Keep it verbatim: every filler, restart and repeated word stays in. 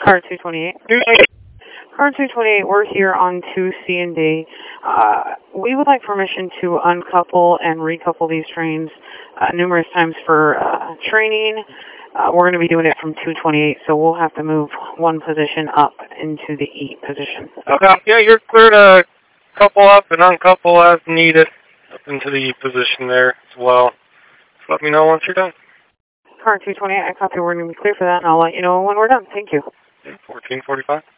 Car two twenty-eight. Car two twenty-eight, we're here on two C and D. Uh, we would like permission to uncouple and recouple these trains uh, numerous times for uh, training. Uh, we're going to be doing it from two twenty-eight, so we'll have to move one position up into the E position. Okay, yeah, you're clear to couple up and uncouple as needed up into the E position there as well. Just let me know once you're done. Car two twenty-eight, I copy. We're going to be clear for that, and I'll let you know when we're done. Thank you. fourteen forty-five.